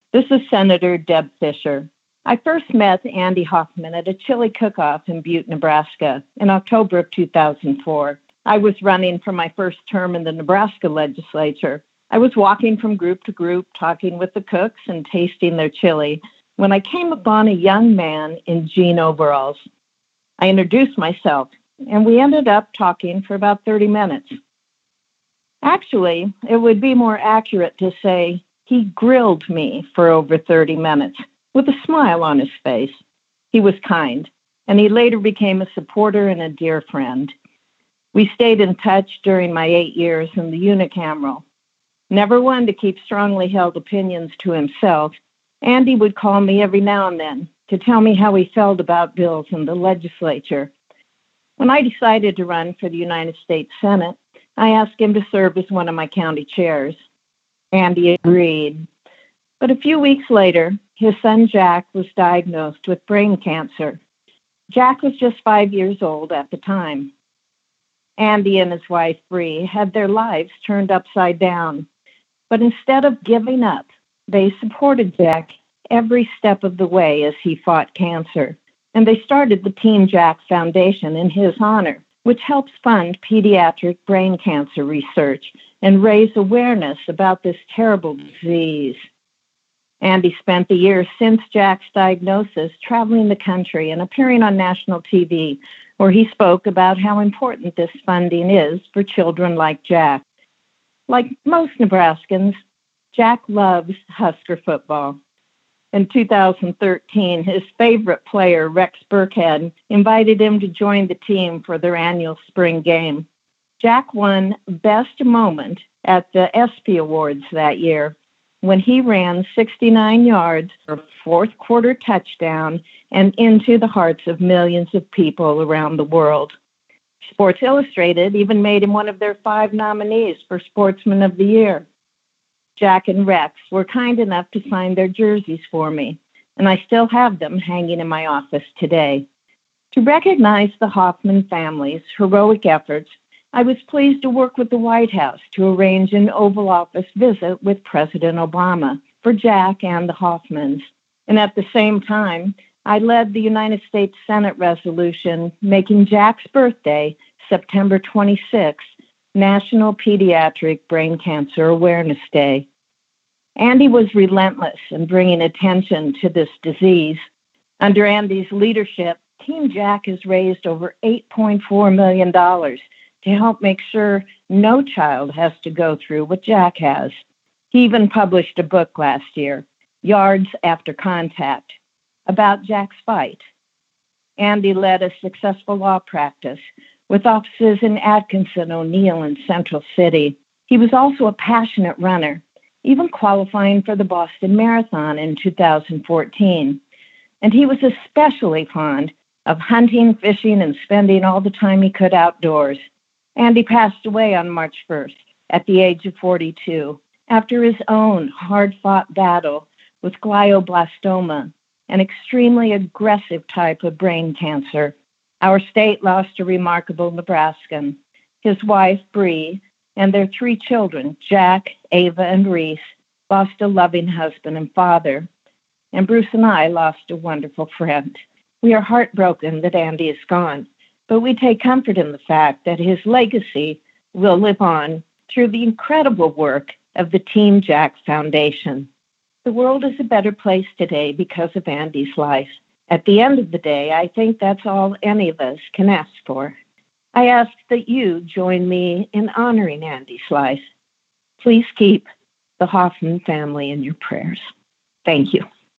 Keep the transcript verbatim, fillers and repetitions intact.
This is Senator Deb Fischer. I first met Andy Hoffman at a chili cook-off in Butte, Nebraska in October of two thousand four. I was running for my first term in the Nebraska legislature. I was walking from group to group, talking with the cooks and tasting their chili, when I came upon a young man in jean overalls. I introduced myself, and we ended up talking for about thirty minutes. Actually, it would be more accurate to say he grilled me for over thirty minutes with a smile on his face. He was kind, and he later became a supporter and a dear friend. We stayed in touch during my eight years in the unicameral. Never one to keep strongly held opinions to himself, Andy would call me every now and then to tell me how he felt about bills in the legislature. When I decided to run for the United States Senate, I asked him to serve as one of my county chairs. Andy agreed. But a few weeks later, his son Jack was diagnosed with brain cancer. Jack was just five years old at the time. Andy and his wife, Bree, had their lives turned upside down. But instead of giving up, they supported Jack every step of the way as he fought cancer. And they started the Team Jack Foundation in his honor, which helps fund pediatric brain cancer research and raise awareness about this terrible disease. Andy spent the years since Jack's diagnosis traveling the country and appearing on national T V, where he spoke about how important this funding is for children like Jack. Like most Nebraskans, Jack loves Husker football. In two thousand thirteen, his favorite player, Rex Burkhead, invited him to join the team for their annual spring game. Jack won Best Moment at the ESPY Awards that year when he ran sixty-nine yards for a fourth quarter touchdown and into the hearts of millions of people around the world. Sports Illustrated even made him one of their five nominees for Sportsman of the Year. Jack and Rex were kind enough to sign their jerseys for me, and I still have them hanging in my office today. To recognize the Hoffman family's heroic efforts, I was pleased to work with the White House to arrange an Oval Office visit with President Obama for Jack and the Hoffmans. And at the same time, I led the United States Senate resolution making Jack's birthday, September twenty-sixth, National Pediatric Brain Cancer Awareness Day. Andy was relentless in bringing attention to this disease. Under Andy's leadership, Team Jack has raised over eight point four million dollars to help make sure no child has to go through what Jack has. He even published a book last year, Yards After Contact, about Jack's fight. Andy led a successful law practice with offices in Atkinson, O'Neill, and Central City. He was also a passionate runner, even qualifying for the Boston Marathon in two thousand fourteen. And he was especially fond of hunting, fishing, and spending all the time he could outdoors. Andy passed away on March first at the age of forty-two after his own hard-fought battle with glioblastoma, an extremely aggressive type of brain cancer. Our state lost a remarkable Nebraskan. His wife, Bree, and their three children, Jack, Ava, and Reese, lost a loving husband and father. And Bruce and I lost a wonderful friend. We are heartbroken that Andy is gone, but we take comfort in the fact that his legacy will live on through the incredible work of the Team Jack Foundation. The world is a better place today because of Andy's life. At the end of the day, I think that's all any of us can ask for. I ask that you join me in honoring Andy's life. Please keep the Hoffman family in your prayers. Thank you.